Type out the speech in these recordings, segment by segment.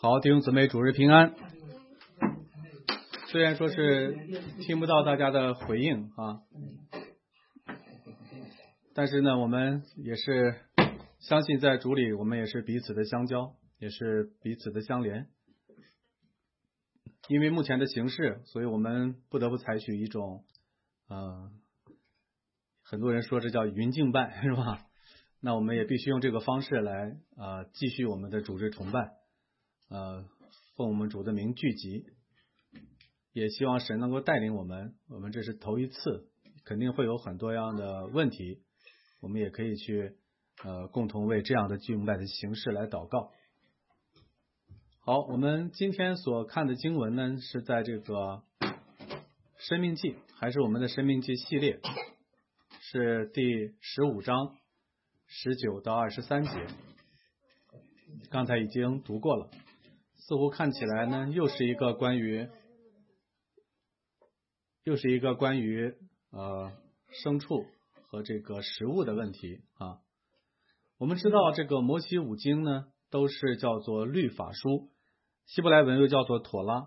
好，弟兄姊妹，主日平安。虽然说是听不到大家的回应啊，但是呢，我们也是相信在主里，我们也是彼此的相交，也是彼此的相连。因为目前的形势，所以我们不得不采取一种很多人说这叫云敬拜，是吧？那我们也必须用这个方式来继续我们的主日崇拜，奉我们主的名聚集，也希望神能够带领我们。我们这是头一次，肯定会有很多样的问题，我们也可以去共同为这样的敬拜的形式来祷告。好，我们今天所看的经文呢，是在这个申命记，还是我们的申命记系列，是第15章19到23节。刚才已经读过了，似乎看起来呢，又是一个关于牲畜和这个食物的问题啊。我们知道这个摩西五经呢，都是叫做律法书，希伯来文又叫做妥拉。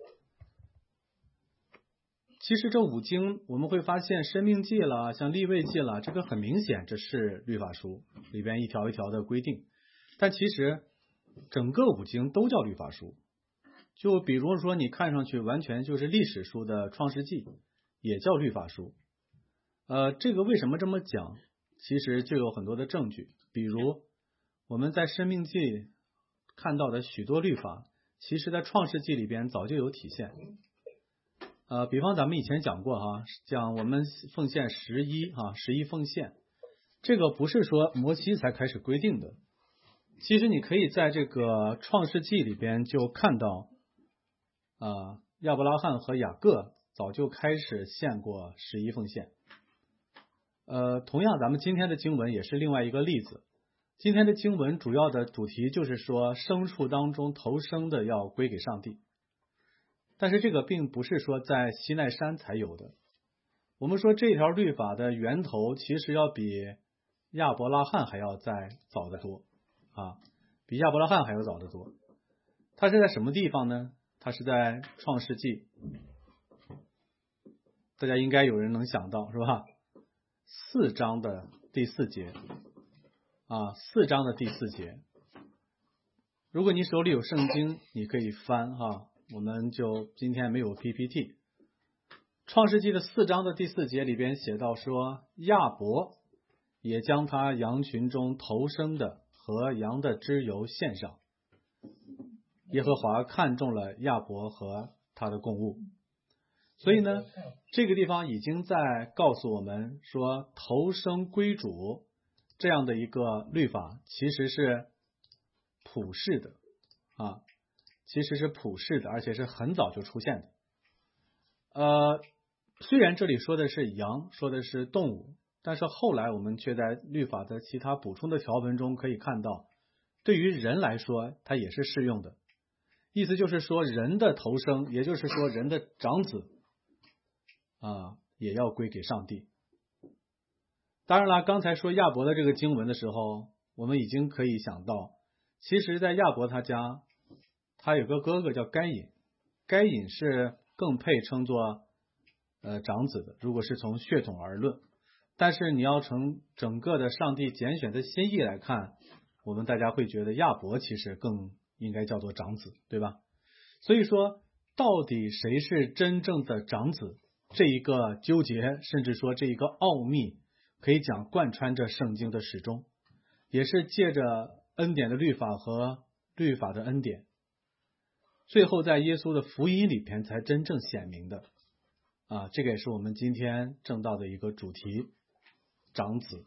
其实这五经我们会发现，申命记了，像利未记了，这个很明显这是律法书，里边一条一条的规定。但其实整个五经都叫律法书。就比如说你看上去完全就是历史书的创世纪，也叫律法书。这个为什么这么讲？其实就有很多的证据。比如我们在申命记看到的许多律法，其实在创世纪里边早就有体现。比方咱们以前讲过哈，讲我们奉献11奉献，这个不是说摩西才开始规定的。其实你可以在这个创世纪里边就看到亚伯拉罕和雅各早就开始献过11奉献。同样咱们今天的经文也是另外一个例子。今天的经文主要的主题就是说牲畜当中头生的要归给上帝，但是这个并不是说在西奈山才有的。我们说这条律法的源头其实要比亚伯拉罕还要再早得多比亚伯拉罕还要早得多。它是在什么地方呢？它是在创世纪，大家应该有人能想到是吧？4章的第4节4章的第4节。如果你手里有圣经，你可以翻我们就今天没有 PPT。创世纪的4章的第4节里边写到说，亚伯也将他羊群中头生的和羊的脂油献上，耶和华看中了亚伯和他的供物。所以呢，这个地方已经在告诉我们说，头生归主这样的一个律法其实是普世的而且是很早就出现的。虽然这里说的是羊，说的是动物，但是后来我们却在律法的其他补充的条文中可以看到，对于人来说它也是适用的。意思就是说，人的头生，也就是说人的长子也要归给上帝。当然了，刚才说亚伯的这个经文的时候，我们已经可以想到，其实在亚伯他家，他有个哥哥叫该隐，该隐是更配称作长子的，如果是从血统而论。但是你要从整个的上帝拣选的心意来看，我们大家会觉得亚伯其实更应该叫做长子，对吧？所以说到底谁是真正的长子，这一个纠结，甚至说这一个奥秘，可以讲贯穿着圣经的始终，也是借着恩典的律法和律法的恩典，最后在耶稣的福音里边才真正显明的这个也是我们今天正道的一个主题，长子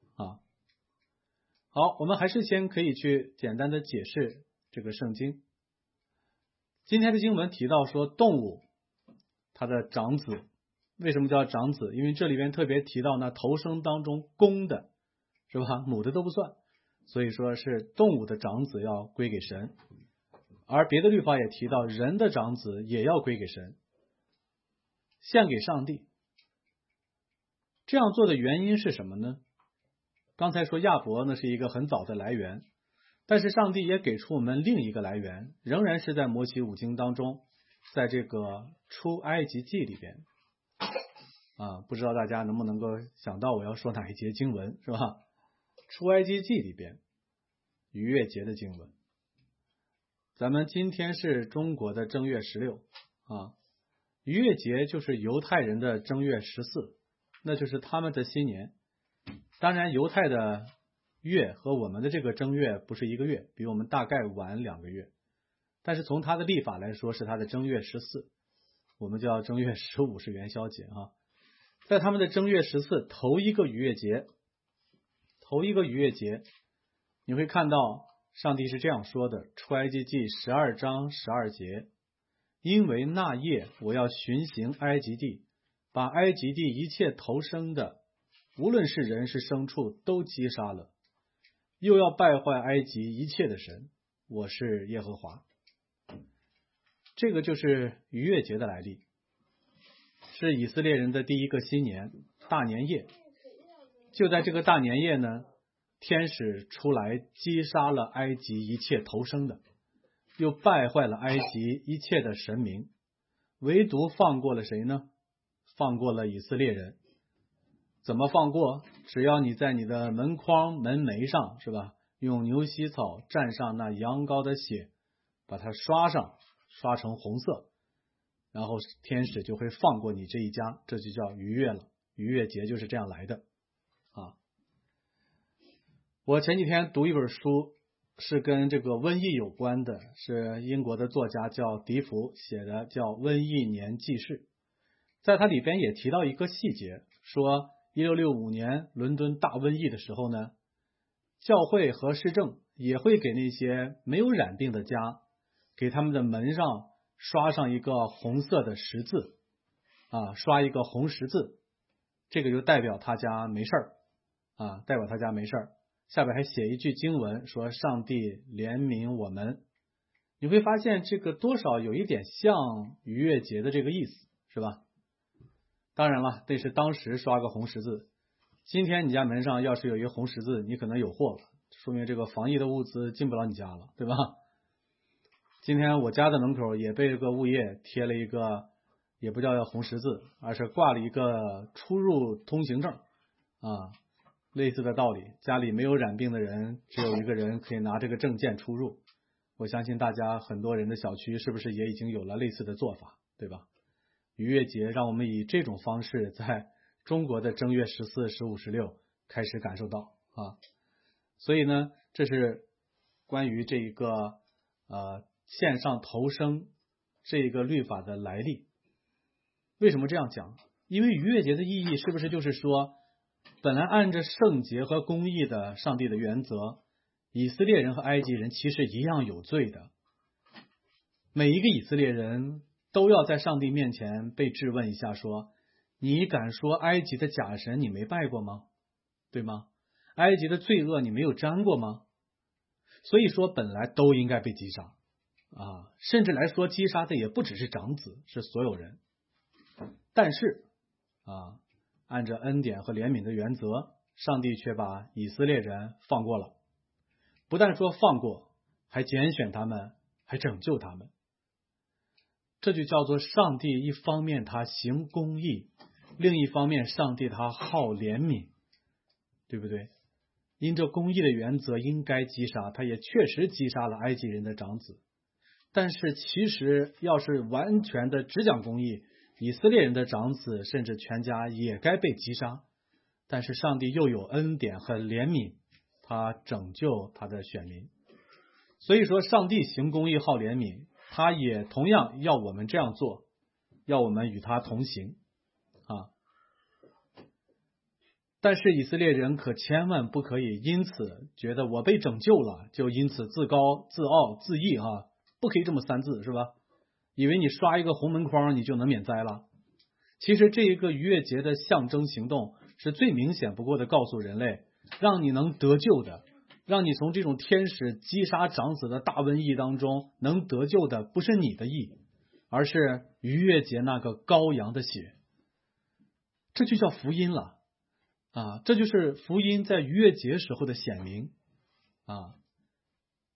好，我们还是先可以去简单的解释这个圣经。今天的经文提到说，动物它的长子，为什么叫长子？因为这里边特别提到呢，头生当中公的是吧，母的都不算，所以说是动物的长子要归给神。而别的律法也提到，人的长子也要归给神，献给上帝。这样做的原因是什么呢？刚才说亚伯呢是一个很早的来源， 但是上帝也给出我们另一个来源，仍然是在摩西五经当中，在这个出埃及记里边不知道大家能不能够想到我要说哪一节经文，是吧？出埃及记里边逾越节的经文。咱们今天是中国的正月16逾越节就是犹太人的正月14，那就是他们的新年。当然犹太的月和我们的这个正月不是一个月，比我们大概晚2个月，但是从他的历法来说是他的正月14，我们叫正月15是元宵节在他们的正月14头一个逾越节，你会看到上帝是这样说的，出埃及记12章12节，因为那夜我要巡行埃及地，把埃及地一切头生的，无论是人是牲畜，都击杀了，又要败坏埃及一切的神，我是耶和华。这个就是逾越节的来历，是以色列人的第一个新年大年夜。就在这个大年夜呢，天使出来击杀了埃及一切头生的，又败坏了埃及一切的神明，唯独放过了谁呢？放过了以色列人。怎么放过？只要你在你的门框门楣上，是吧，用牛膝草蘸上那羊羔的血，把它刷成红色，然后天使就会放过你这一家，这就叫逾越了。逾越节就是这样来的我前几天读一本书，是跟这个瘟疫有关的，是英国的作家叫迪福写的，叫《瘟疫年记事》。在它里边也提到一个细节，说1665年伦敦大瘟疫的时候呢，教会和市政也会给那些没有染病的家，给他们的门上刷上一个红色的十字刷一个红十字，这个就代表他家没事代表他家没事儿。下边还写一句经文说上帝怜悯我们，你会发现这个多少有一点像逾越节的这个意思，是吧？当然了，这是当时刷个红十字，今天你家门上要是有一个红十字，你可能有祸了，说明这个防疫的物资进不了你家了，对吧？今天我家的门口也被这个物业贴了一个，也不叫红十字，而是挂了一个出入通行证类似的道理，家里没有染病的人，只有一个人可以拿这个证件出入。我相信大家很多人的小区是不是也已经有了类似的做法，对吧？逾越节让我们以这种方式在中国的正月14、15、16开始感受到所以呢，这是关于这一个线上投生这一个律法的来历。为什么这样讲？因为逾越节的意义是不是就是说，本来按着圣洁和公义的上帝的原则，以色列人和埃及人其实一样有罪的。每一个以色列人都要在上帝面前被质问一下，说你敢说埃及的假神你没拜过吗？对吗？埃及的罪恶你没有沾过吗？所以说本来都应该被击杀甚至来说击杀的也不只是长子，是所有人。但是按照恩典和怜悯的原则，上帝却把以色列人放过了，不但说放过，还拣选他们，还拯救他们。这就叫做上帝一方面他行公义，另一方面上帝他好怜悯，对不对？因着公义的原则应该击杀，他也确实击杀了埃及人的长子。但是其实要是完全的只讲公义，以色列人的长子甚至全家也该被击杀，但是上帝又有恩典和怜悯，他拯救他的选民。所以说上帝行公义好怜悯，他也同样要我们这样做，要我们与他同行但是以色列人可千万不可以因此觉得我被拯救了，就因此自高自傲自义不可以这么三字，是吧？以为你刷一个红门框你就能免灾了。其实这一个逾越节的象征行动是最明显不过的，告诉人类让你能得救的，让你从这种天使击杀长子的大瘟疫当中能得救的不是你的义，而是逾越节那个羔羊的血。这就叫福音了这就是福音在逾越节时候的显明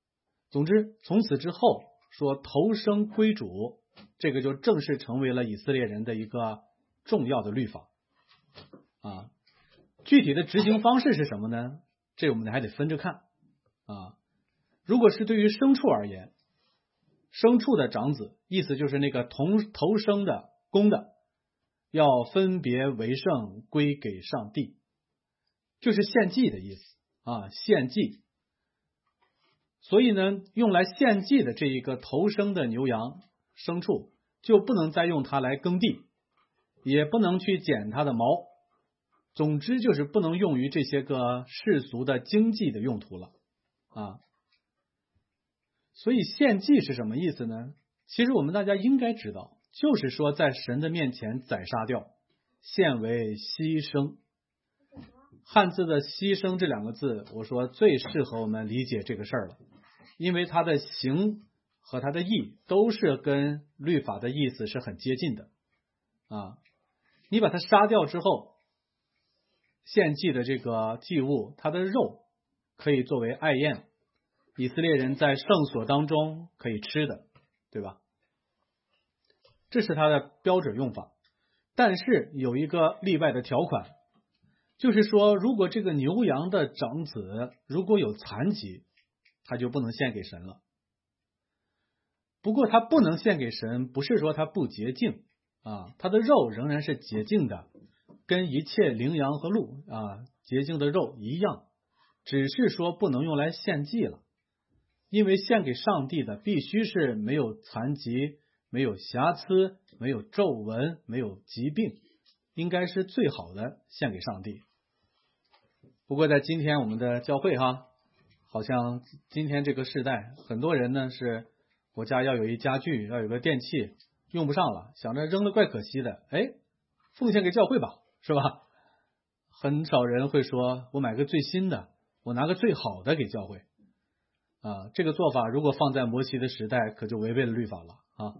总之，从此之后说头生归主，这个就正式成为了以色列人的一个重要的律法啊。具体的执行方式是什么呢？这我们还得分着看啊。如果是对于牲畜而言，牲畜的长子，意思就是那个头生的公的，要分别为圣，归给上帝，就是献祭的意思啊，献祭。所以呢，用来献祭的这一个头生的牛羊牲畜，就不能再用它来耕地，也不能去剪它的毛，总之就是不能用于这些个世俗的经济的用途了啊。所以献祭是什么意思呢？其实我们大家应该知道，就是说在神的面前宰杀掉，献为牺牲。汉字的牺牲这两个字，我说最适合我们理解这个事儿了，因为它的形和它的意都是跟律法的意思是很接近的啊。你把它杀掉之后，献祭的这个祭物，它的肉可以作为爱宴，以色列人在圣所当中可以吃的，对吧？这是它的标准用法。但是有一个例外的条款，就是说如果这个牛羊的长子如果有残疾，他就不能献给神了。不过他不能献给神，不是说他不洁净啊，他的肉仍然是洁净的，跟一切羚羊和鹿啊洁净的肉一样，只是说不能用来献祭了。因为献给上帝的必须是没有残疾、没有瑕疵、没有皱纹、没有疾病，应该是最好的献给上帝。不过在今天我们的教会好像今天这个时代，很多人呢是我家要有一家具，要有个电器用不上了，想着扔了怪可惜的，奉献给教会吧，是吧？很少人会说我买个最新的，我拿个最好的给教会啊。这个做法如果放在摩西的时代，可就违背了律法了啊。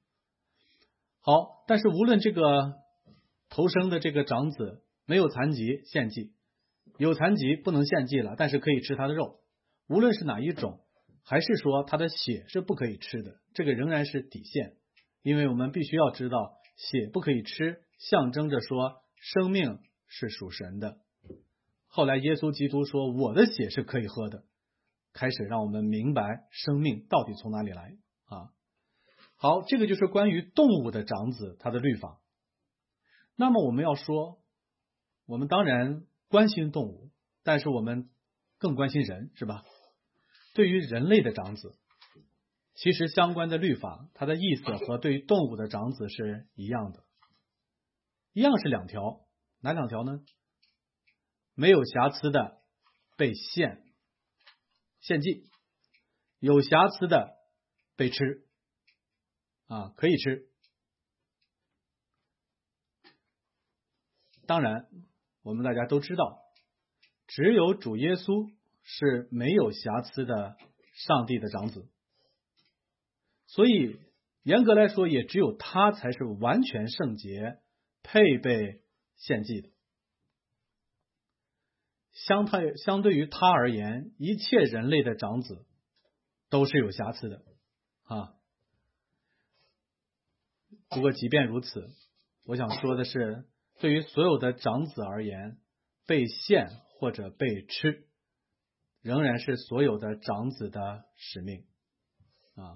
好，但是无论这个头生的这个长子没有残疾献祭，有残疾不能献祭了，但是可以吃他的肉，无论是哪一种，还是说他的血是不可以吃的，这个仍然是底线。因为我们必须要知道，血不可以吃，象征着说生命是属神的。后来耶稣基督说我的血是可以喝的，开始让我们明白生命到底从哪里来啊。好，这个就是关于动物的长子他的律法。那么我们要说，我们当然关心动物，但是我们更关心人，是吧？对于人类的长子，其实相关的律法它的意思和对于动物的长子是一样的，一样是两条。哪两条呢？没有瑕疵的被献祭，有瑕疵的被吃啊，可以吃。当然我们大家都知道，只有主耶稣是没有瑕疵的上帝的长子，所以严格来说也只有他才是完全圣洁，配被献祭的。相对于他而言，一切人类的长子都是有瑕疵的啊。不过即便如此，我想说的是，对于所有的长子而言，被献或者被吃仍然是所有的长子的使命啊。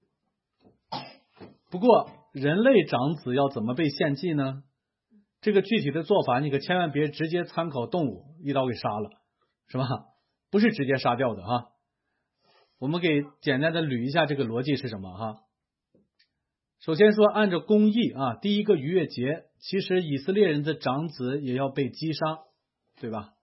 不过人类长子要怎么被献祭呢？这个具体的做法你可千万别直接参考动物一刀给杀了，是吧？不是直接杀掉的哈。我们给简单的捋一下这个逻辑是什么哈。首先说按照公义啊，第一个逾越节，其实以色列人的长子也要被击杀，对吧？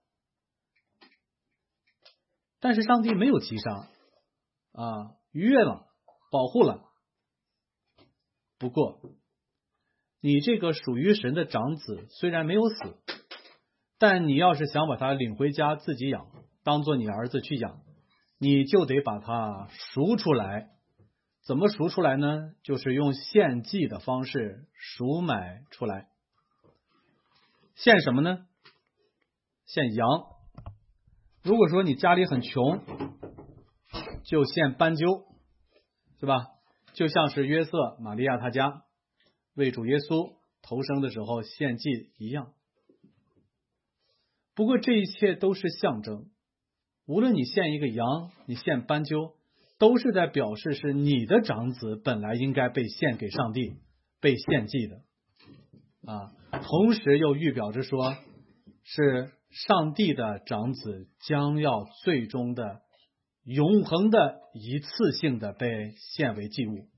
但是上帝没有击杀啊，逾越了，保护了。不过你这个属于神的长子虽然没有死，但你要是想把他领回家自己养，当做你儿子去养，你就得把他赎出来。怎么赎出来呢？就是用献祭的方式赎买出来。献什么呢？献羊。如果说你家里很穷， 就献斑鸠，是吧？就像是约瑟、玛利亚他家为主耶稣头生的时候献祭一样。不过这一切都是象征，无论你献一个羊，你献斑鸠，都是在表示是你的长子本来应该被献给上帝，被献祭的同时又预表着说是上帝的长子将要最终的永恒的一次性的被献为祭物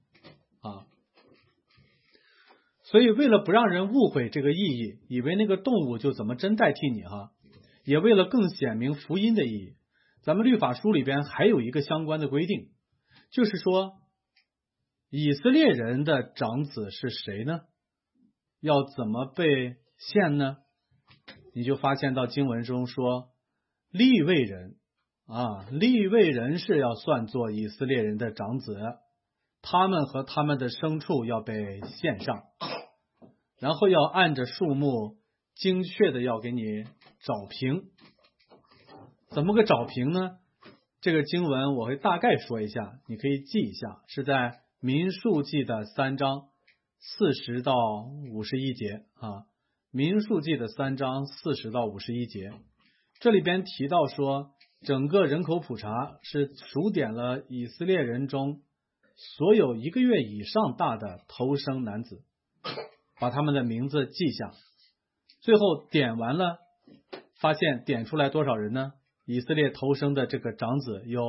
所以为了不让人误会这个意义，以为那个动物就怎么真代替你也为了更显明福音的意义，咱们律法书里边还有一个相关的规定，就是说以色列人的长子是谁呢？要怎么被献呢？你就发现到经文中说利未人利未人是要算作以色列人的长子，他们和他们的牲畜要被献上，然后要按着数目精确的要给你找平。怎么个找平呢？这个经文我会大概说一下，你可以记一下，是在民数记的3章40到51节民数记的3章40到51节，这里边提到说整个人口普查是数点了以色列人中所有1个月以上大的头生男子，把他们的名字记下，最后点完了，发现点出来多少人呢？以色列头生的这个长子有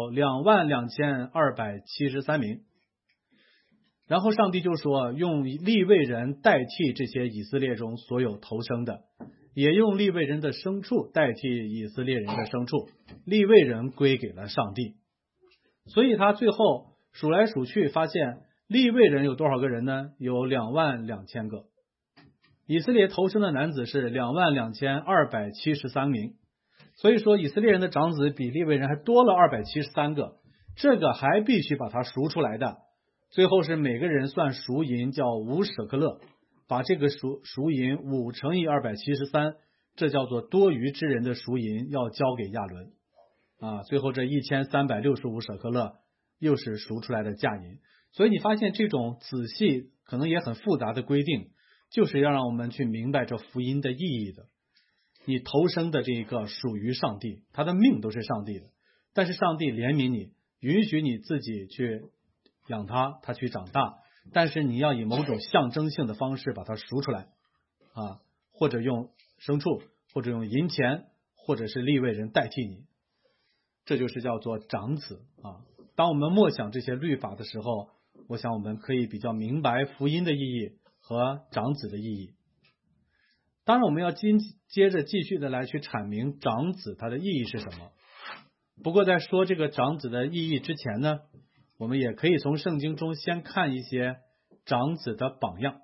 22273名。然后上帝就说用利未人代替这些以色列中所有头生的，也用利未人的牲畜代替以色列人的牲畜，利未人归给了上帝。所以他最后数来数去发现利未人有多少个人呢？有22000个。以色列头生的男子是22273名，所以说以色列人的长子比利未人还多了273个，这个还必须把它赎出来的。最后是每个人算赎银叫5舍克勒，把这个赎银5乘以273，这叫做多余之人的赎银，要交给亚伦最后这1365舍克勒又是赎出来的价银。所以你发现这种仔细可能也很复杂的规定，就是要让我们去明白这福音的意义的。你头生的这个属于上帝，他的命都是上帝的，但是上帝怜悯你，允许你自己去养他，他去长大，但是你要以某种象征性的方式把它赎出来或者用牲畜，或者用银钱，或者是利未人代替你，这就是叫做长子当我们默想这些律法的时候，我想我们可以比较明白福音的意义和长子的意义。当然我们要接着继续的来去阐明长子它的意义是什么。不过在说这个长子的意义之前呢，我们也可以从圣经中先看一些长子的榜样。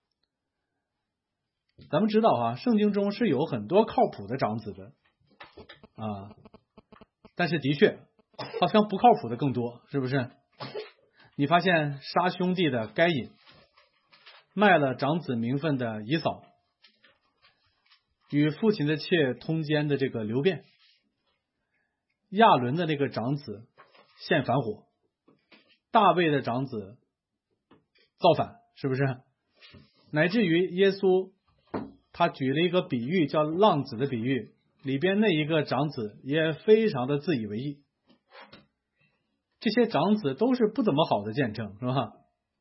咱们知道圣经中是有很多靠谱的长子的但是的确好像不靠谱的更多，是不是？你发现杀兄弟的该隐，卖了长子名分的以扫，与父亲的妾通奸的这个流便，亚伦的那个长子献反火，大卫的长子造反，是不是？乃至于耶稣他举了一个比喻叫浪子的比喻，里边那一个长子也非常的自以为意。这些长子都是不怎么好的见证，是吧？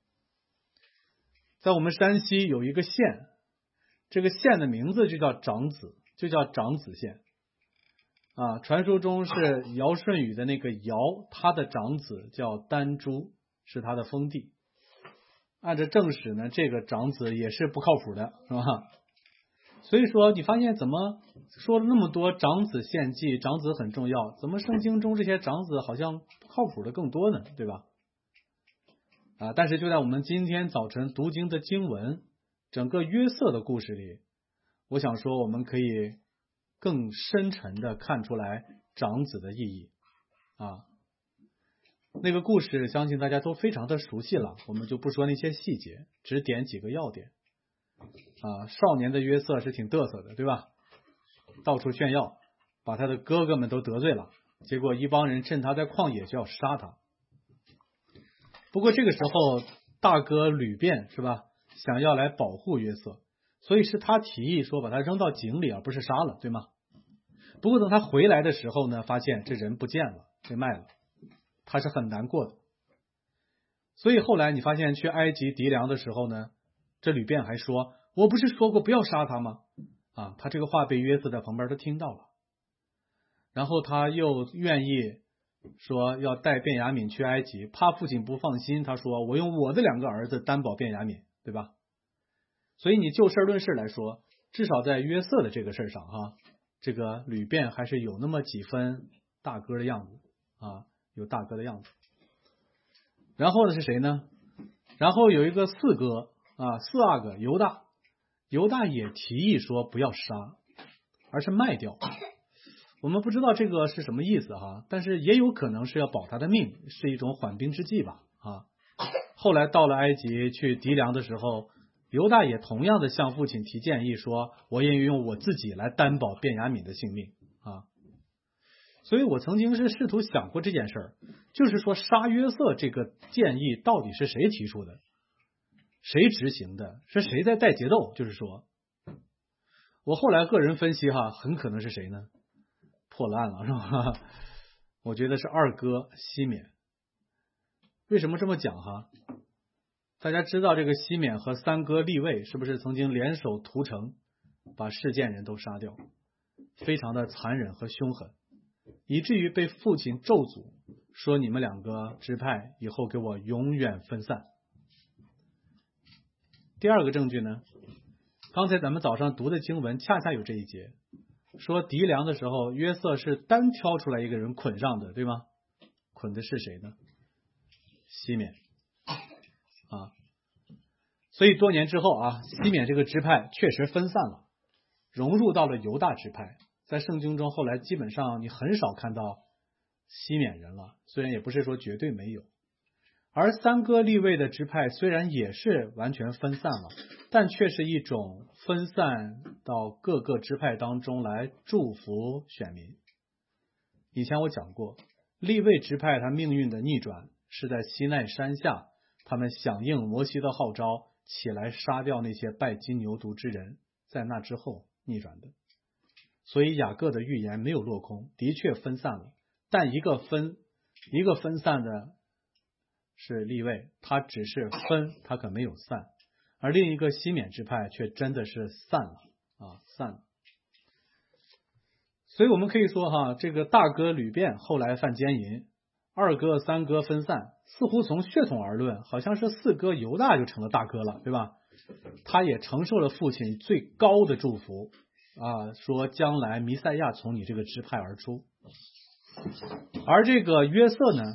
在我们山西有一个县，这个县的名字就叫长子，就叫长子县传说中是尧舜禹的那个尧，他的长子叫丹朱，是他的封地。按照正史呢，这个长子也是不靠谱的，是吧？所以说你发现怎么说了那么多长子献祭，长子很重要，怎么圣经中这些长子好像不靠谱的更多呢？对吧？但是就在我们今天早晨读经的经文，整个约瑟的故事里，我想说我们可以更深沉的看出来长子的意义那个故事相信大家都非常的熟悉了，我们就不说那些细节，只点几个要点少年的约瑟是挺嘚瑟的，对吧？到处炫耀，把他的哥哥们都得罪了，结果一帮人趁他在旷野就要杀他不过这个时候大哥吕辩是吧，想要来保护约瑟，所以是他提议说把他扔到井里，而不是杀了，对吗？不过等他回来的时候呢，发现这人不见了，被卖了，他是很难过的。所以后来你发现去埃及籴粮的时候呢，这吕辩还说，我不是说过不要杀他吗？他这个话被约瑟在旁边都听到了。然后他又愿意说要带便雅悯去埃及，怕父亲不放心，他说我用我的2个儿子担保便雅悯，对吧？所以你就事论事来说，至少在约瑟的这个事上这个吕辩还是有那么几分大哥的样子有大哥的样子。然后呢是谁呢？然后有一个四哥四阿哥犹大，犹大也提议说不要杀，而是卖掉。我们不知道这个是什么意思但是也有可能是要保他的命，是一种缓兵之计吧后来到了埃及去籴粮的时候，犹大也同样的向父亲提建议说，我愿意用我自己来担保便雅悯的性命所以我曾经是试图想过这件事儿，就是说杀约瑟这个建议到底是谁提出的，谁执行的，是谁在带节奏？就是说我后来个人分析很可能是谁呢？破了案了是吧？我觉得是二哥西缅。为什么这么讲大家知道这个西缅和三哥利未是不是曾经联手屠城，把事件人都杀掉，非常的残忍和凶狠，以至于被父亲咒诅，说你们2个支派以后给我永远分散。第二个证据呢，刚才咱们早上读的经文恰恰有这一节，说籴粮的时候约瑟是单挑出来一个人捆上的，对吗？捆的是谁呢？西缅所以多年之后西缅这个支派确实分散了，融入到了犹大支派。在圣经中后来基本上你很少看到西缅人了，虽然也不是说绝对没有。而三哥利未的支派虽然也是完全分散了，但却是一种分散到各个支派当中来祝福选民。以前我讲过，利未支派他命运的逆转是在西奈山下，他们响应摩西的号召，起来杀掉那些拜金牛犊之人，在那之后逆转的。所以雅各的预言没有落空，的确分散了，但一个分散的是利未，他只是分，他可没有散，而另一个西缅支派却真的是散了散了。所以我们可以说这个大哥吕辩后来犯奸淫，二哥三哥分散，似乎从血统而论，好像是四哥犹大就成了大哥了，对吧？他也承受了父亲最高的祝福说将来弥赛亚从你这个支派而出。而这个约瑟呢？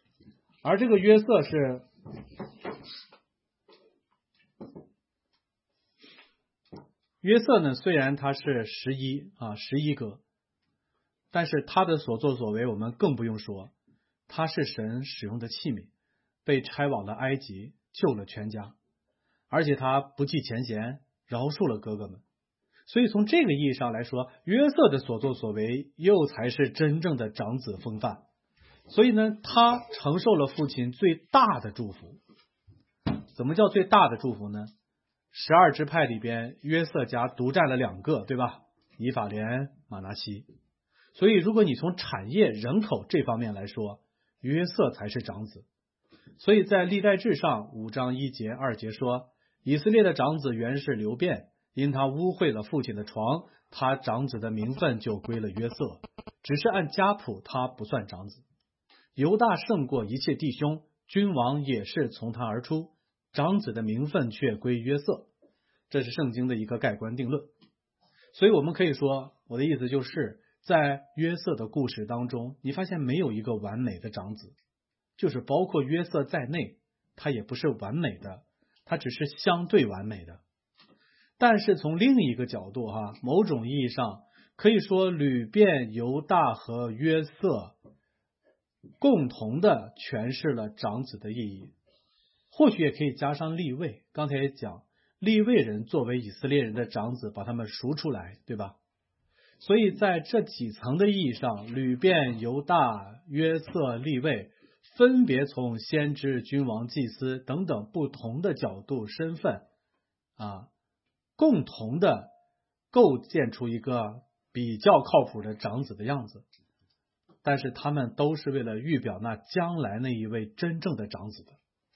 约瑟呢，虽然他是11哥，但是他的所作所为我们更不用说，他是神使用的器皿，被差往了埃及，救了全家，而且他不计前嫌，饶恕了哥哥们。所以从这个意义上来说，约瑟的所作所为又才是真正的长子风范。所以呢，他承受了父亲最大的祝福。怎么叫最大的祝福呢？12支派里边，约瑟家独占了2个，对吧？以法莲、马拿西。所以如果你从产业人口这方面来说，约瑟才是长子。所以在历代志上5章1节2节说，以色列的长子原是流便，因他污秽了父亲的床，他长子的名分就归了约瑟，只是按家谱他不算长子。犹大胜过一切弟兄，君王也是从他而出，长子的名分却归约瑟。这是圣经的一个盖棺定论。所以我们可以说，我的意思就是在约瑟的故事当中，你发现没有一个完美的长子，就是包括约瑟在内，他也不是完美的，他只是相对完美的。但是从另一个角度某种意义上可以说，吕辩、犹大和约瑟共同的诠释了长子的意义。或许也可以加上利未，刚才也讲利未人作为以色列人的长子，把他们赎出来，对吧？所以在这几层的意义上，吕辩、犹大、约瑟、利未分别从先知、君王、祭司等等不同的角度、身份共同的构建出一个比较靠谱的长子的样子，但是他们都是为了预表那将来那一位真正的长子的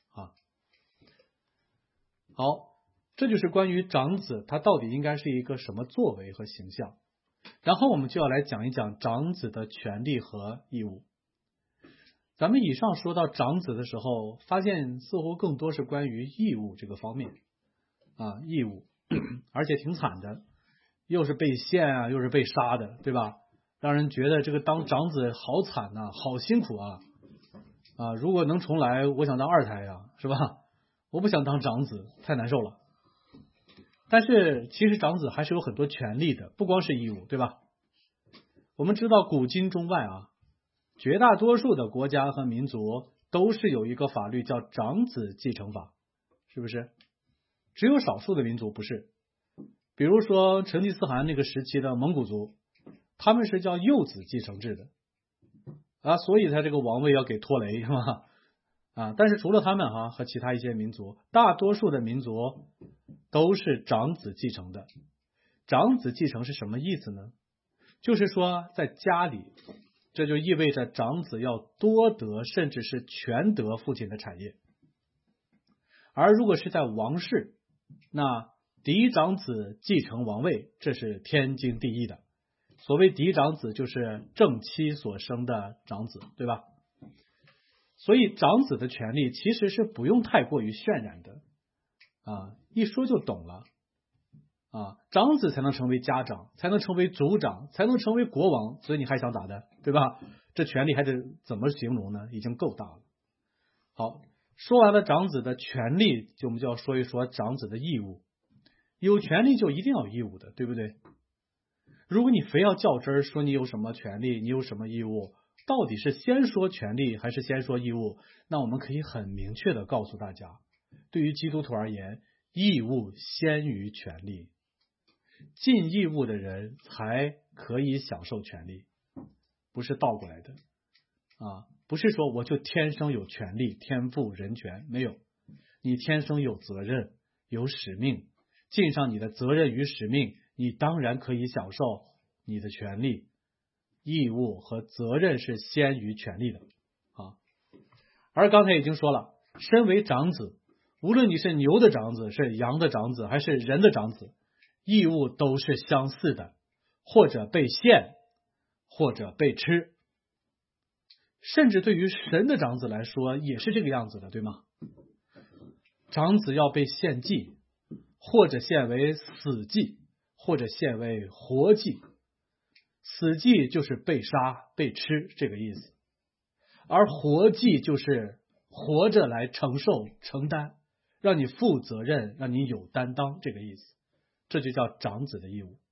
好，这就是关于长子他到底应该是一个什么作为和形象。然后我们就要来讲一讲长子的权利和义务。咱们以上说到长子的时候，发现似乎更多是关于义务这个方面义务而且挺惨的，又是被陷又是被杀的，对吧？让人觉得这个当长子好惨好辛苦如果能重来，我想当二胎是吧？我不想当长子，太难受了。但是其实长子还是有很多权利的，不光是义务，对吧？我们知道古今中外绝大多数的国家和民族都是有一个法律叫长子继承法，是不是？只有少数的民族不是。比如说成吉思汗那个时期的蒙古族，他们是叫幼子继承制的所以他这个王位要给拖雷，是吧？但是除了他们和其他一些民族，大多数的民族都是长子继承的。长子继承是什么意思呢？就是说在家里，这就意味着长子要多得甚至是全得父亲的产业。而如果是在王室，那嫡长子继承王位，这是天经地义的。所谓嫡长子就是正妻所生的长子，对吧？所以长子的权利其实是不用太过于渲染的一说就懂了长子才能成为家长，才能成为族长，才能成为国王，所以你还想咋的，对吧？这权利还得怎么形容呢？已经够大了。好，说完了长子的权利，我们就要说一说长子的义务。有权利就一定要有义务的，对不对？如果你非要较真儿说你有什么权利，你有什么义务，到底是先说权利还是先说义务？那我们可以很明确的告诉大家，对于基督徒而言，义务先于权利，尽义务的人才可以享受权利，不是倒过来的不是说我就天生有权利、天赋、人权，没有，你天生有责任、有使命，尽上你的责任与使命，你当然可以享受你的权利。义务和责任是先于权利的而刚才已经说了，身为长子，无论你是牛的长子、是羊的长子还是人的长子，义务都是相似的，或者被限，或者被吃。甚至对于神的长子来说也是这个样子的，对吗？长子要被献祭，或者献为死祭，或者献为活祭。死祭就是被杀被吃这个意思，而活祭就是活着来承受承担，让你负责任，让你有担当这个意思，这就叫长子的义务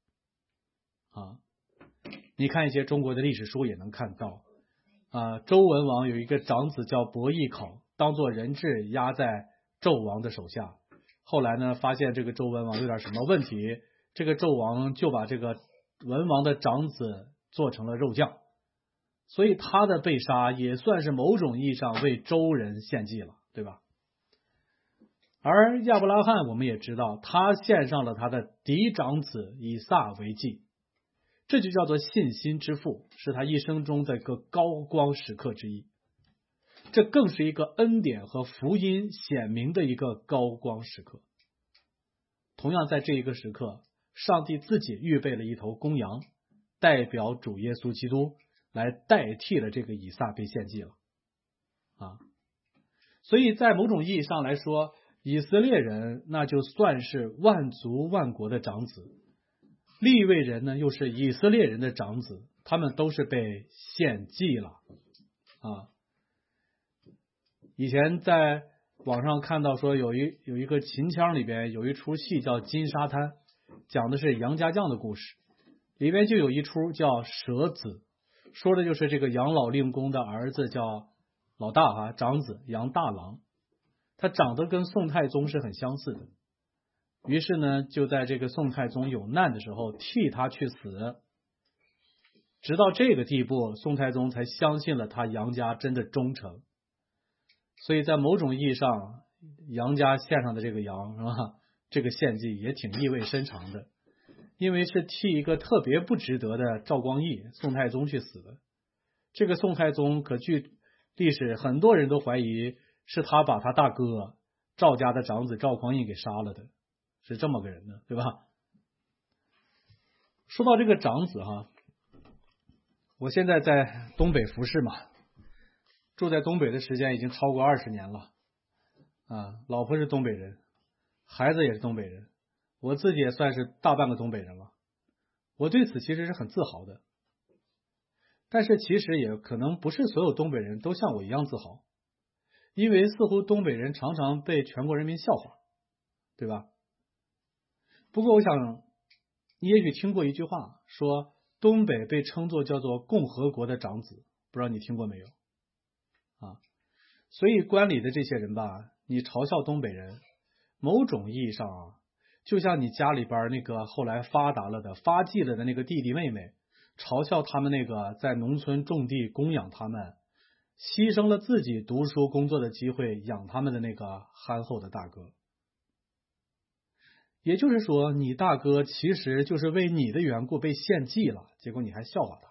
你看一些中国的历史书也能看到周文王有一个长子叫伯邑考，当做人质压在纣王的手下，后来呢发现这个周文王有点什么问题，这个纣王就把这个文王的长子做成了肉酱，所以他的被杀也算是某种意义上为周人献祭了，对吧？而亚伯拉罕我们也知道，他献上了他的嫡长子以撒为祭，这就叫做信心之父，是他一生中的一个高光时刻之一。这更是一个恩典和福音显明的一个高光时刻。同样在这一个时刻，上帝自己预备了一头公羊，代表主耶稣基督来代替了这个以撒被献祭了所以在某种意义上来说，以色列人那就算是万族万国的长子，利未人呢又是以色列人的长子，他们都是被献祭了以前在网上看到说有一个秦腔里边有一出戏叫金沙滩，讲的是杨家将的故事，里边就有一出叫蛇子，说的就是这个杨老令公的儿子叫老大长子杨大郎，他长得跟宋太宗是很相似的，于是呢就在这个宋太宗有难的时候替他去死，直到这个地步宋太宗才相信了他杨家真的忠诚所以在某种意义上，杨家献上的这个羊是吧？这个献祭也挺意味深长的，因为是替一个特别不值得的赵光义宋太宗去死的。这个宋太宗可据历史很多人都怀疑是他把他大哥赵家的长子赵匡胤给杀了的，是这么个人的，对吧？说到这个长子哈，我现在在东北服侍嘛，住在东北的时间已经超过20年了啊，老婆是东北人，孩子也是东北人，我自己也算是大半个东北人了。我对此其实是很自豪的，但是其实也可能不是所有东北人都像我一样自豪，因为似乎东北人常常被全国人民笑话，对吧？不过我想你也许听过一句话，说东北被称作叫做共和国的长子，不知道你听过没有啊？所以观礼的这些人吧，你嘲笑东北人，某种意义上啊，就像你家里边那个后来发达了的发迹了的那个弟弟妹妹，嘲笑他们那个在农村种地供养他们，牺牲了自己读书工作的机会养他们的那个憨厚的大哥。也就是说，你大哥其实就是为你的缘故被献祭了，结果你还笑话他。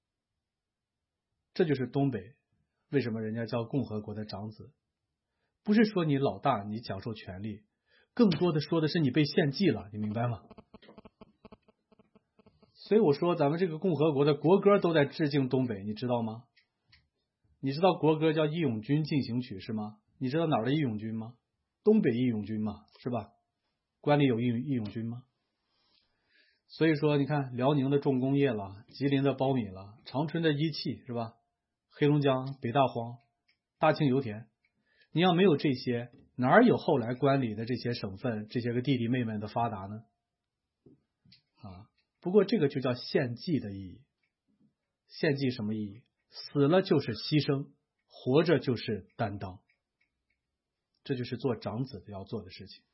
这就是东北为什么人家叫共和国的长子，不是说你老大你享受权利，更多的说的是你被献祭了，你明白吗？所以我说咱们这个共和国的国歌都在致敬东北，你知道吗？你知道国歌叫《义勇军进行曲》是吗？你知道哪儿的义勇军吗？东北义勇军嘛，是吧？关里有义勇军吗？所以说你看辽宁的重工业了，吉林的苞米了，长春的一汽是吧？黑龙江北大荒，大庆油田，你要没有这些，哪有后来关里的这些省份这些个弟弟妹妹的发达呢？啊，不过这个就叫献祭的意义。献祭什么意义？死了就是牺牲，活着就是担当，这就是做长子的要做的事情。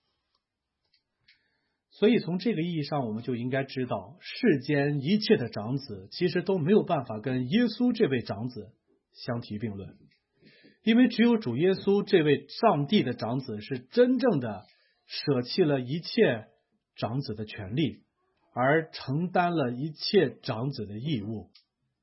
所以从这个意义上，我们就应该知道，世间一切的长子其实都没有办法跟耶稣这位长子相提并论，因为只有主耶稣这位上帝的长子是真正的舍弃了一切长子的权利，而承担了一切长子的义务。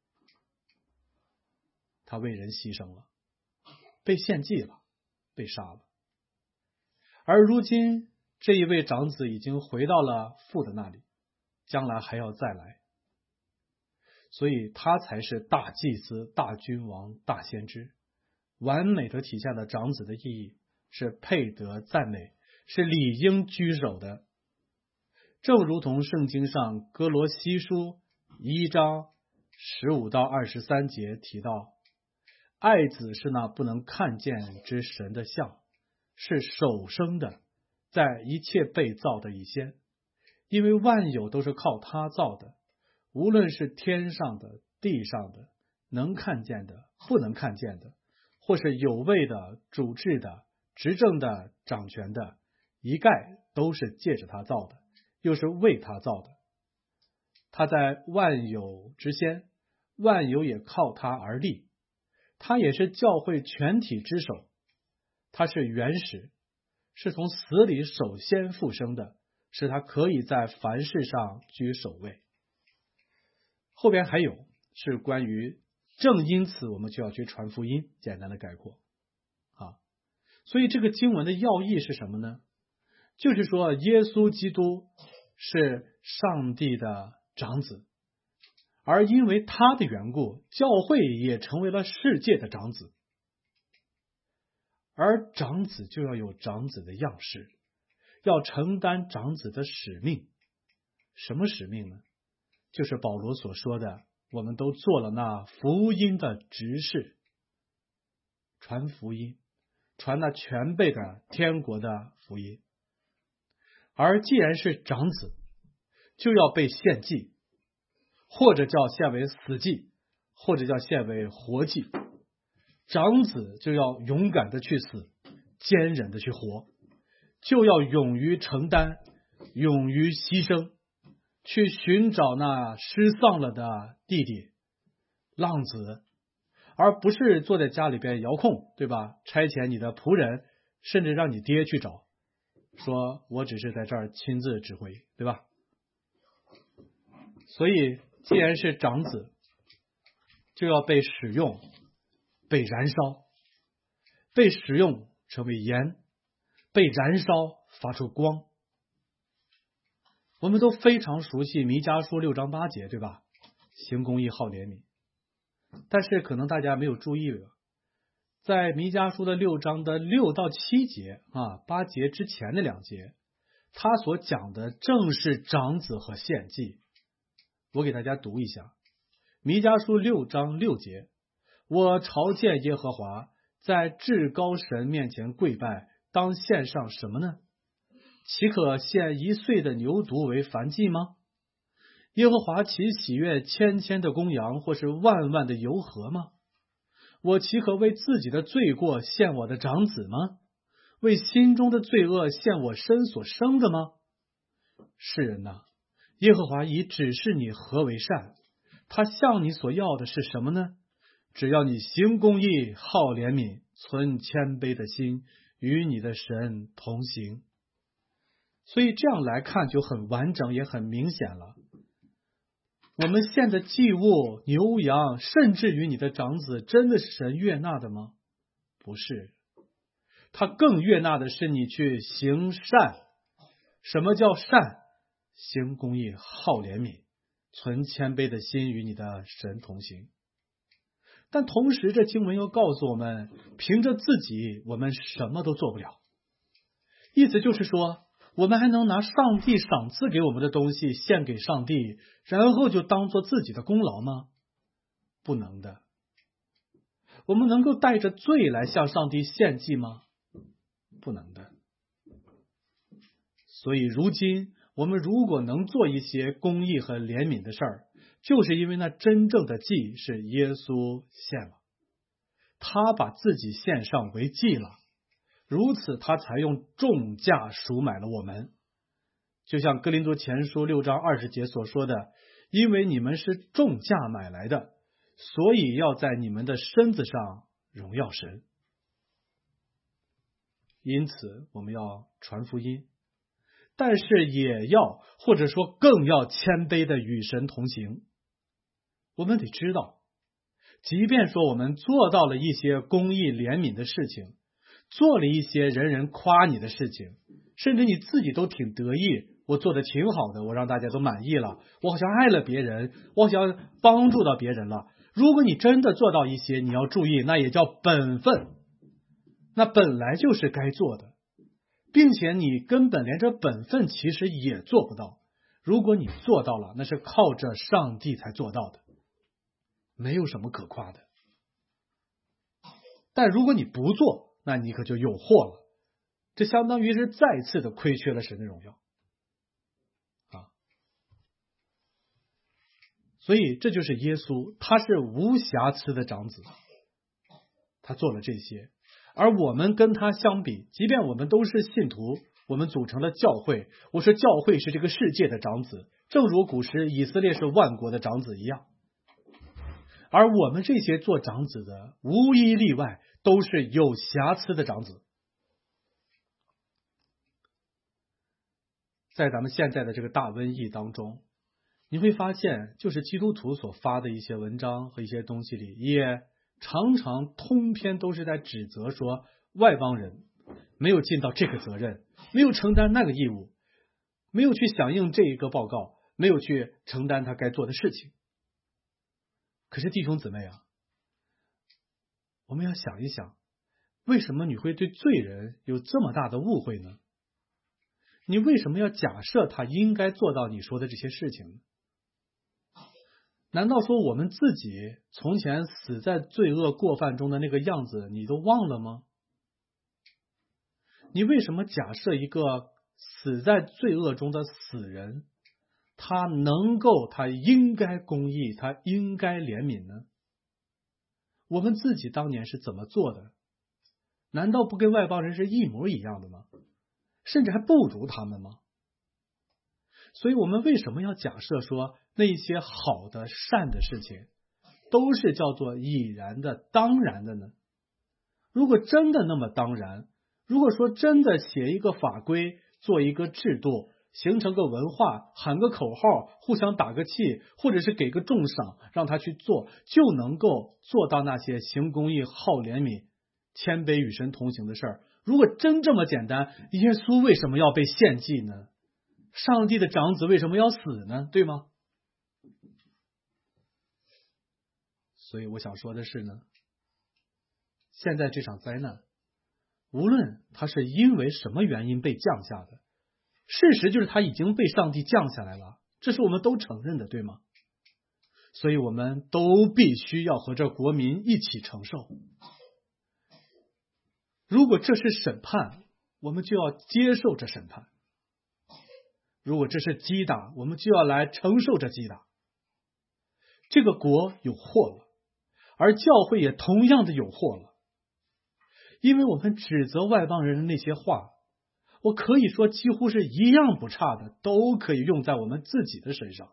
他为人牺牲了，被献祭了，被杀了。而如今这一位长子已经回到了父的那里，将来还要再来，所以他才是大祭司、大君王、大先知，完美的体现了长子的意义，是配得赞美，是理应居首的。正如同圣经上哥罗西书1章15到23节提到，爱子是那不能看见之神的像，是首生的，在一切被造的以先，因为万有都是靠他造的，无论是天上的、地上的，能看见的、不能看见的，或是有位的、主治的、执政的、掌权的，一概都是借着他造的，又是为他造的。他在万有之先，万有也靠他而立，他也是教会全体之首，他是原始，是从死里首先复生的，使他可以在凡事上居首位。后边还有是关于正因此我们就要去传福音，简单的概括啊。所以这个经文的要义是什么呢？就是说耶稣基督是上帝的长子，而因为他的缘故，教会也成为了世界的长子。而长子就要有长子的样式，要承担长子的使命。什么使命呢？就是保罗所说的，我们都做了那福音的执事，传福音，传那全备的天国的福音。而既然是长子，就要被献祭，或者叫献为死祭，或者叫献为活祭。长子就要勇敢的去死，坚忍的去活，就要勇于承担，勇于牺牲，去寻找那失丧了的弟弟浪子， 而不是坐在家里边遥控，对吧？差遣你的仆人，甚至让你爹去找，说我只是在这儿亲自指挥，对吧？所以既然是长子，就要被使用，被燃烧，被使用成为盐，被燃烧发出光。我们都非常熟悉弥迦书6章8节，对吧？行公义，好怜悯。但是可能大家没有注意了，在弥迦书的6章的6到7节8节之前的2节，他所讲的正是长子和献祭。我给大家读一下弥迦书6章6节，我朝见耶和华，在至高神面前跪拜，当献上什么呢？岂可献1岁的牛犊为燔祭吗？耶和华岂喜悦千千的公羊，或是万万的油河吗？我岂可为自己的罪过献我的长子吗？为心中的罪恶献我身所生的吗？世人哪，耶和华已指示你何为善，他向你所要的是什么呢？只要你行公义，好怜悯，存谦卑的心，与你的神同行。所以这样来看就很完整，也很明显了。我们献的祭物、牛羊，甚至于你的长子，真的是神悦纳的吗？不是，他更悦纳的是你去行善。什么叫善？行公义，好怜悯，存谦卑的心，与你的神同行。但同时这经文又告诉我们，凭着自己我们什么都做不了。意思就是说，我们还能拿上帝赏赐给我们的东西献给上帝，然后就当做自己的功劳吗？不能的。我们能够带着罪来向上帝献祭吗？不能的。所以如今我们如果能做一些公义和怜悯的事儿，就是因为那真正的祭是耶稣献了，他把自己献上为祭了，如此他才用重价赎买了我们。就像哥林多前书6章20节所说的，因为你们是重价买来的，所以要在你们的身子上荣耀神。因此我们要传福音，但是也要，或者说更要谦卑的与神同行。我们得知道，即便说我们做到了一些公义怜悯的事情，做了一些人人夸你的事情，甚至你自己都挺得意，我做的挺好的，我让大家都满意了，我好像爱了别人，我好像帮助到别人了。如果你真的做到一些，你要注意，那也叫本分，那本来就是该做的，并且你根本连这本分其实也做不到。如果你做到了，那是靠着上帝才做到的，没有什么可夸的。但如果你不做，那你可就有祸了，这相当于是再次的亏缺了神的荣耀所以这就是耶稣，他是无瑕疵的长子，他做了这些。而我们跟他相比，即便我们都是信徒，我们组成了教会，我说教会是这个世界的长子，正如古时以色列是万国的长子一样。而我们这些做长子的，无一例外都是有瑕疵的长子。在咱们现在的这个大瘟疫当中，你会发现，就是基督徒所发的一些文章和一些东西里，也常常通篇都是在指责说外邦人没有尽到这个责任，没有承担那个义务，没有去响应这一个报告，没有去承担他该做的事情。可是弟兄姊妹啊，我们要想一想，为什么你会对罪人有这么大的误会呢？你为什么要假设他应该做到你说的这些事情呢？难道说我们自己从前死在罪恶过犯中的那个样子你都忘了吗？你为什么假设一个死在罪恶中的死人，他应该公义，他应该怜悯呢？我们自己当年是怎么做的？难道不跟外邦人是一模一样的吗？甚至还不如他们吗？所以我们为什么要假设说那些好的善的事情都是叫做已然的、当然的呢？如果真的那么当然，如果说真的写一个法规，做一个制度，形成个文化，喊个口号，互相打个气，或者是给个重赏，让他去做，就能够做到那些行公义、好怜悯、谦卑与神同行的事儿。如果真这么简单，耶稣为什么要被献祭呢？上帝的长子为什么要死呢？对吗？所以我想说的是呢，现在这场灾难，无论它是因为什么原因被降下的，事实就是它已经被上帝降下来了，这是我们都承认的，对吗？所以我们都必须要和这国民一起承受。如果这是审判，我们就要接受这审判；如果这是击打，我们就要来承受这击打。这个国有祸了，而教会也同样的有祸了。因为我们指责外邦人的那些话，我可以说几乎是一样不差的，都可以用在我们自己的身上。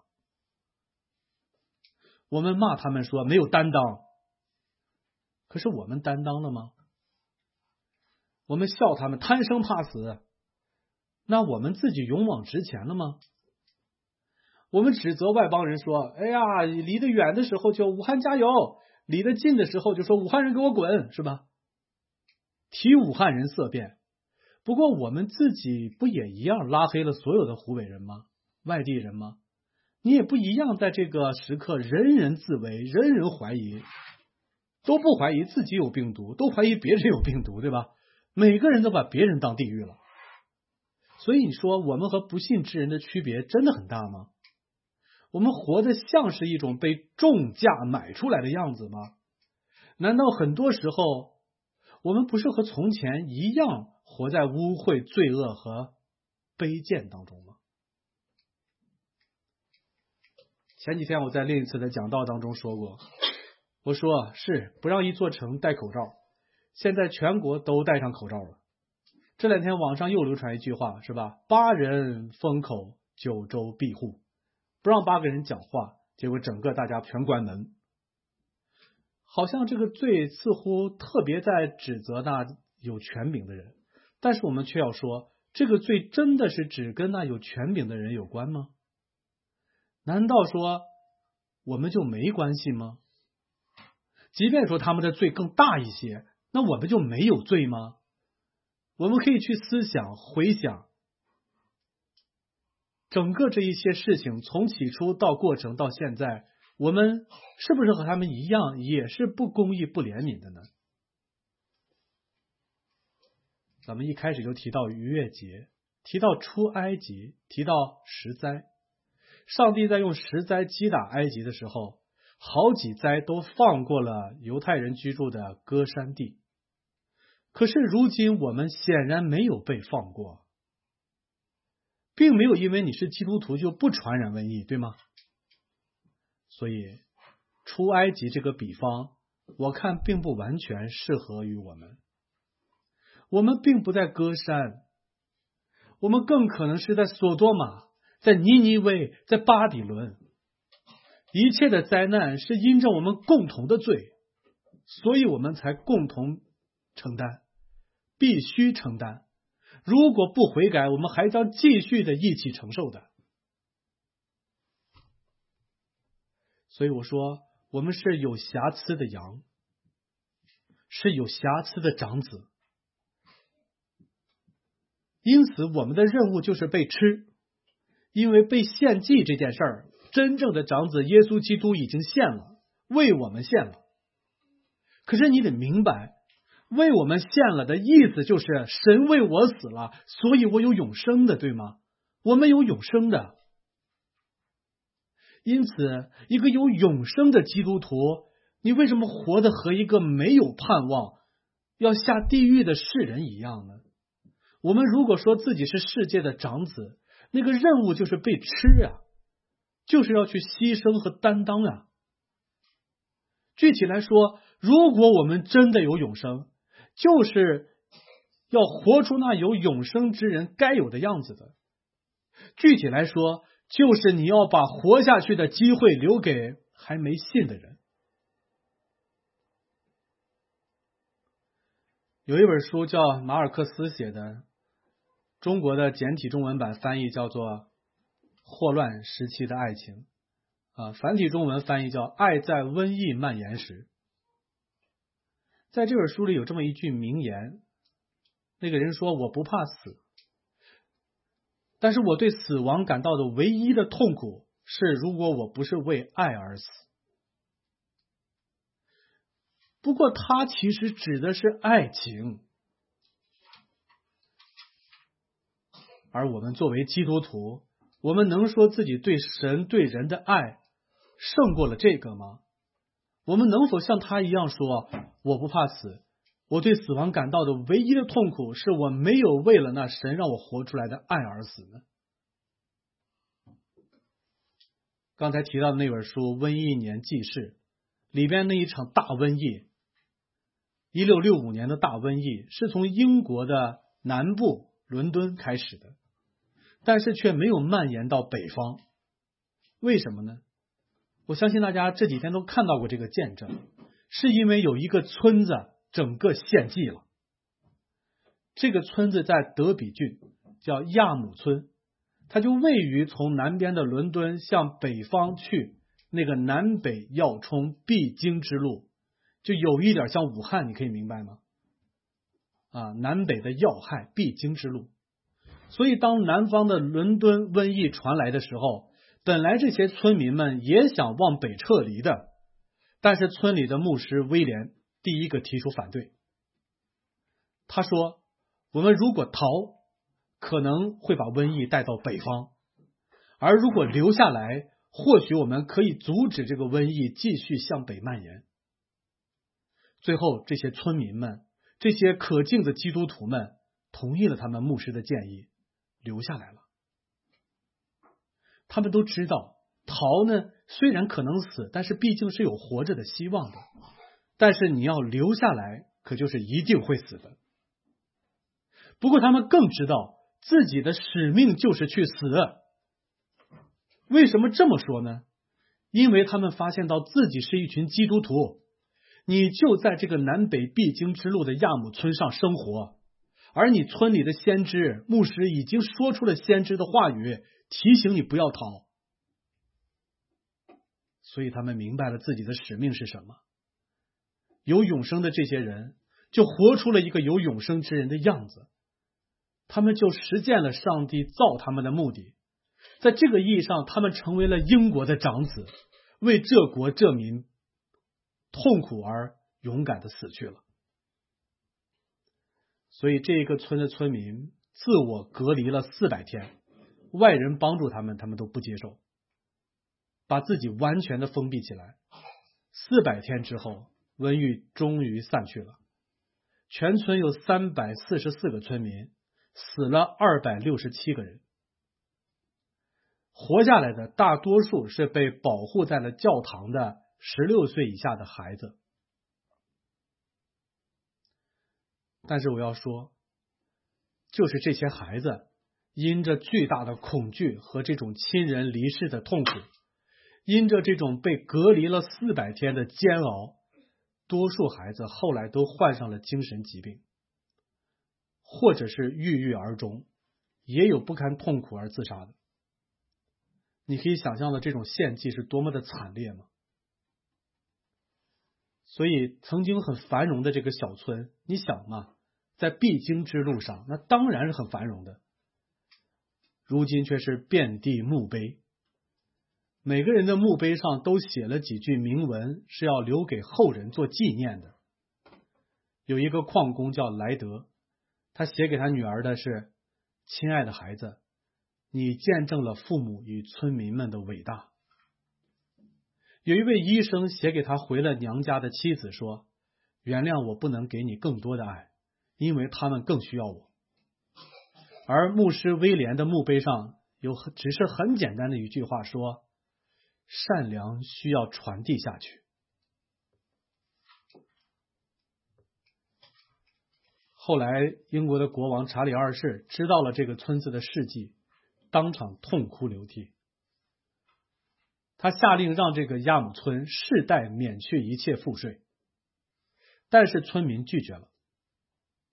我们骂他们说没有担当，可是我们担当了吗？我们笑他们贪生怕死，那我们自己勇往直前了吗？我们指责外邦人说，哎呀，离得远的时候就武汉加油，离得近的时候就说武汉人给我滚，是吧？提武汉人色变。不过我们自己不也一样拉黑了所有的湖北人吗？外地人吗？你也不一样在这个时刻人人自危，人人怀疑，都不怀疑自己有病毒，都怀疑别人有病毒，对吧？每个人都把别人当地狱了。所以你说我们和不信之人的区别真的很大吗？我们活得像是一种被重价买出来的样子吗？难道很多时候我们不是和从前一样活在污秽、罪恶和卑贱当中吗？前几天我在另一次的讲道当中说过，我说是不让一座城戴口罩，现在全国都戴上口罩了。这两天网上又流传一句话，是吧？8人封口，9州闭户，不让8个人讲话，结果整个大家全关门。好像这个罪似乎特别在指责那有权柄的人，但是我们却要说，这个罪真的是只跟那有权柄的人有关吗？难道说我们就没关系吗？即便说他们的罪更大一些，那我们就没有罪吗？我们可以去思想回想整个这一些事情，从起初到过程到现在，我们是不是和他们一样也是不公义不怜悯的呢？咱们一开始就提到逾越节，提到出埃及，提到十灾。上帝在用十灾击打埃及的时候，好几灾都放过了犹太人居住的歌珊地。可是如今我们显然没有被放过，并没有因为你是基督徒就不传染瘟疫，对吗？所以出埃及这个比方，我看并不完全适合于我们。我们并不在歌珊，我们更可能是在索多玛，在尼尼微，在巴比伦。一切的灾难是因着我们共同的罪，所以我们才共同承担，必须承担。如果不悔改，我们还将继续的一起承受的。所以我说，我们是有瑕疵的羊，是有瑕疵的长子，因此我们的任务就是被吃。因为被献祭这件事儿，真正的长子耶稣基督已经献了，为我们献了。可是你得明白，为我们献了的意思就是神为我死了，所以我有永生的，对吗？我们有永生的。因此一个有永生的基督徒，你为什么活得和一个没有盼望要下地狱的世人一样呢？我们如果说自己是世界的长子，那个任务就是被吃啊，就是要去牺牲和担当啊。具体来说，如果我们真的有永生，就是要活出那有永生之人该有的样子的。具体来说，就是你要把活下去的机会留给还没信的人， 有一本书叫马尔克斯写的，中国的简体中文版翻译叫做《霍乱时期的爱情》，繁体中文翻译叫《爱在瘟疫蔓延时》。在这本书里有这么一句名言，那个人说：我不怕死，但是我对死亡感到的唯一的痛苦是，如果我不是为爱而死。不过他其实指的是爱情，而我们作为基督徒，我们能说自己对神对人的爱胜过了这个吗？我们能否像他一样说：我不怕死，我对死亡感到的唯一的痛苦是我没有为了那神让我活出来的爱而死呢？刚才提到的那本书《瘟疫年记事》里边那一场大瘟疫，1665年的大瘟疫是从英国的南部伦敦开始的，但是却没有蔓延到北方。为什么呢？我相信大家这几天都看到过这个见证，是因为有一个村子整个献祭了。这个村子在德比郡，叫亚姆村，它就位于从南边的伦敦向北方去那个南北要冲必经之路，就有一点像武汉，你可以明白吗？南北的要害必经之路。所以当南方的伦敦瘟疫传来的时候，本来这些村民们也想往北撤离的，但是村里的牧师威廉第一个提出反对。他说：我们如果逃，可能会把瘟疫带到北方，而如果留下来，或许我们可以阻止这个瘟疫继续向北蔓延。最后这些村民们，这些可敬的基督徒们同意了他们牧师的建议，留下来了。他们都知道逃呢，虽然可能死，但是毕竟是有活着的希望的。但是你要留下来，可就是一定会死的。不过他们更知道自己的使命就是去死。为什么这么说呢？因为他们发现到自己是一群基督徒，你就在这个南北必经之路的亚姆村上生活，而你村里的先知牧师已经说出了先知的话语，提醒你不要逃。所以他们明白了自己的使命是什么。有永生的这些人就活出了一个有永生之人的样子，他们就实践了上帝造他们的目的。在这个意义上，他们成为了英国的长子，为这国这民痛苦而勇敢地死去了。所以这个村的村民自我隔离了400天，外人帮助他们，他们都不接受，把自己完全的封闭起来。400天之后，瘟疫终于散去了，全村有344个村民，死了267个人。活下来的大多数是被保护在了教堂的16岁以下的孩子。但是我要说，就是这些孩子因着巨大的恐惧和这种亲人离世的痛苦，因着这种被隔离了400天的煎熬，多数孩子后来都患上了精神疾病，或者是郁郁而终，也有不堪痛苦而自杀的。你可以想象的这种献祭是多么的惨烈吗？所以曾经很繁荣的这个小村，你想嘛，在必经之路上，那当然是很繁荣的，如今却是遍地墓碑。每个人的墓碑上都写了几句铭文，是要留给后人做纪念的。有一个矿工叫莱德，他写给他女儿的是：亲爱的孩子，你见证了父母与村民们的伟大。有一位医生写给他回了娘家的妻子说：原谅我不能给你更多的爱，因为他们更需要我。而牧师威廉的墓碑上只是很简单的一句话说：善良需要传递下去。后来英国的国王查理2世知道了这个村子的事迹，当场痛哭流涕。他下令让这个亚姆村世代免去一切赋税，但是村民拒绝了。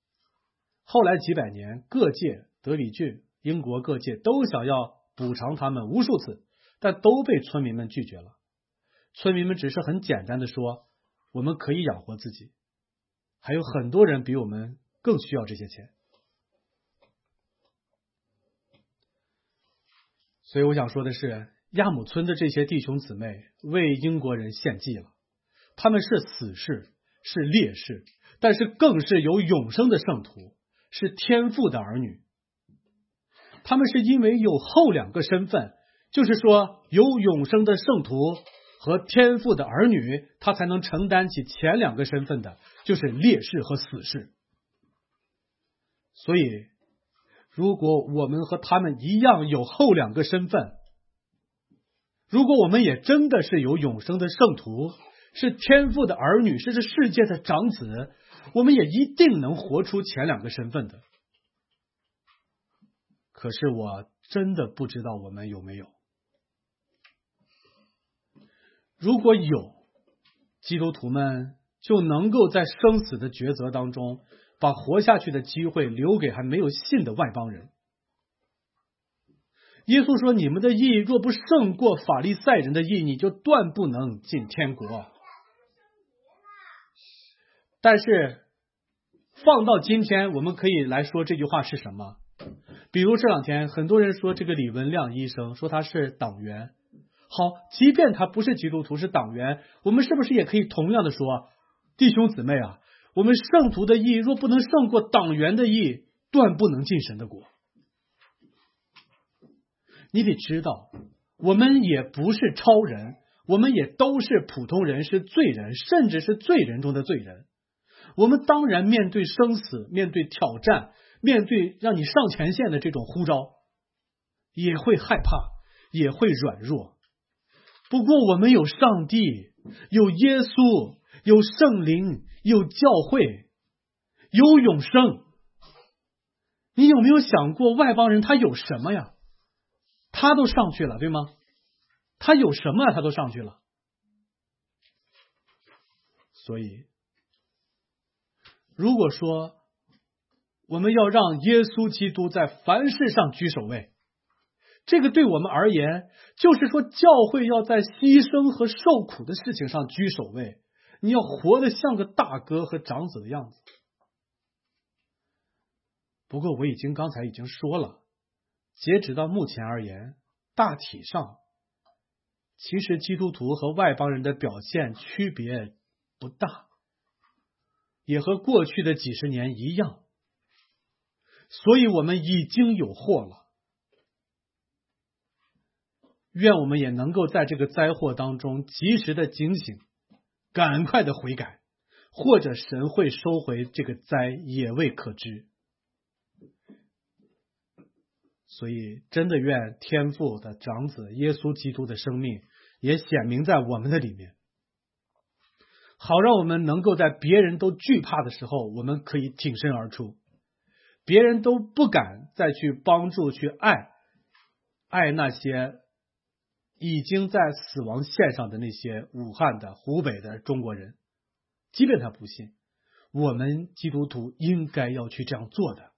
后来几百年，各界德里郡、英国各界都想要补偿他们无数次，但都被村民们拒绝了。村民们只是很简单的说，我们可以养活自己，还有很多人比我们更需要这些钱。所以我想说的是，亚姆村的这些弟兄姊妹为英国人献祭了，他们是死士，是烈士，但是更是有永生的圣徒，是天父的儿女。他们是因为有后两个身份，就是说有永生的圣徒和天父的儿女，他才能承担起前两个身份的，就是烈士和死士。所以如果我们和他们一样有后两个身份，如果我们也真的是有永生的圣徒，是天父的儿女，是这世界的长子，我们也一定能活出前两个身份的。可是我真的不知道我们有没有。如果有，基督徒们就能够在生死的抉择当中，把活下去的机会留给还没有信的外邦人。耶稣说，你们的义若不胜过法利赛人的义，你就断不能进天国。但是放到今天，我们可以来说这句话是什么。比如这两天很多人说这个李文亮医生说他是党员，好，即便他不是基督徒是党员，我们是不是也可以同样的说，弟兄姊妹啊，我们圣徒的义若不能胜过党员的义，断不能进神的国。你得知道，我们也不是超人，我们也都是普通人，是罪人，甚至是罪人中的罪人。我们当然面对生死，面对挑战，面对让你上前线的这种呼召，也会害怕，也会软弱。不过我们有上帝，有耶稣，有圣灵，有教会，有永生。你有没有想过，外邦人他有什么呀？他都上去了，对吗？他有什么他都上去了。所以如果说我们要让耶稣基督在凡事上居首位，这个对我们而言，就是说教会要在牺牲和受苦的事情上居首位，你要活得像个大哥和长子的样子。不过我刚才已经说了，截止到目前而言，大体上其实基督徒和外邦人的表现区别不大，也和过去的几十年一样。所以我们已经有祸了。愿我们也能够在这个灾祸当中及时的警醒，赶快的悔改，或者神会收回这个灾也未可知。所以真的愿天父的长子耶稣基督的生命也显明在我们的里面，好让我们能够在别人都惧怕的时候，我们可以挺身而出，别人都不敢再去帮助去爱那些已经在死亡线上的那些武汉的湖北的中国人，即便他不信，我们基督徒应该要去这样做的。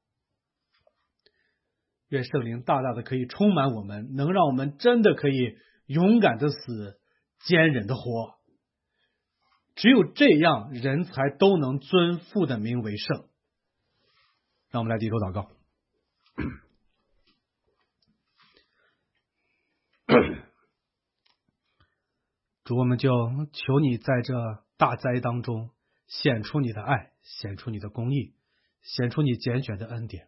愿圣灵大大的可以充满我们，能让我们真的可以勇敢的死，坚忍的活。只有这样，人才都能尊父的名为圣。让我们来低头祷告。主，我们就求你在这大灾当中显出你的爱，显出你的公义，显出你拣选的恩典。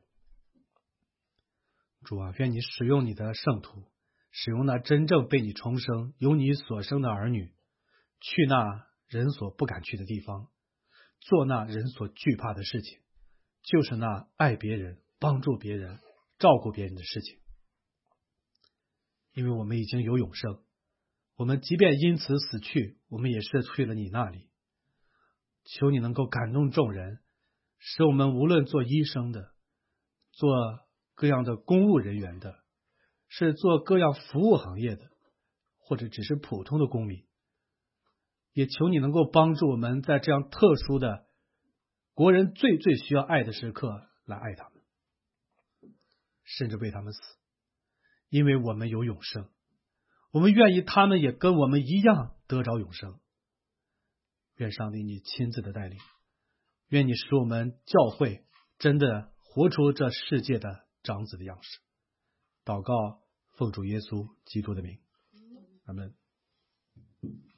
主啊，愿你使用你的圣徒，使用那真正被你重生由你所生的儿女，去那人所不敢去的地方，做那人所惧怕的事情，就是那爱别人、帮助别人、照顾别人的事情。因为我们已经有永生，我们即便因此死去，我们也是去了你那里。求你能够感动众人，使我们无论做医生的，做各样的公务人员的，是做各样服务行业的，或者只是普通的公民，也求你能够帮助我们在这样特殊的国人最需要爱的时刻， 来爱他们，甚至为他们死，因为我们有永生，我们愿意他们也跟我们一样得着永生。愿上帝你亲自的带领，愿你使我们教会真的活出这世界的长子的样式。祷告奉主耶稣基督的名，阿们。